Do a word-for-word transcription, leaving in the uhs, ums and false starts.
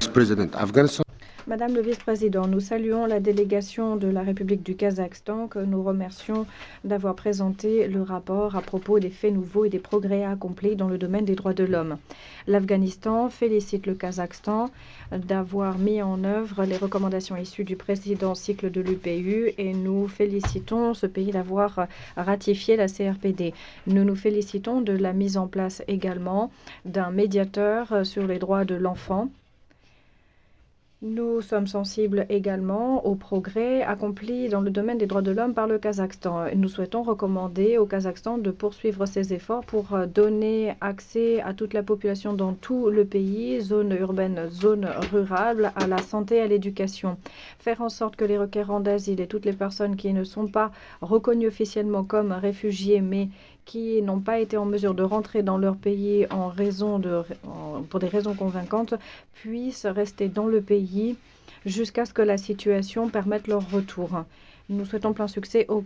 President, Afghanistan. Madame le vice-président, nous saluons la délégation de la République du Kazakhstan que nous remercions d'avoir présenté le rapport à propos des faits nouveaux et des progrès accomplis dans le domaine des droits de l'homme. L'Afghanistan félicite le Kazakhstan d'avoir mis en œuvre les recommandations issues du président cycle de l'U P U et nous félicitons ce pays d'avoir ratifié la C R P D. Nous nous félicitons de la mise en place également d'un médiateur sur les droits de l'enfant. Nous sommes sensibles également aux progrès accomplis dans le domaine des droits de l'homme par le Kazakhstan. Nous souhaitons recommander au Kazakhstan de poursuivre ses efforts pour donner accès à toute la population dans tout le pays, zone urbaine, zone rurale, à la santé, à l'éducation. Faire en sorte que les requérants d'asile et toutes les personnes qui ne sont pas reconnues officiellement comme réfugiés mais qui n'ont pas été en mesure de rentrer dans leur pays en raison de, en, pour des raisons convaincantes puissent rester dans le pays jusqu'à ce que la situation permette leur retour. Nous souhaitons plein succès au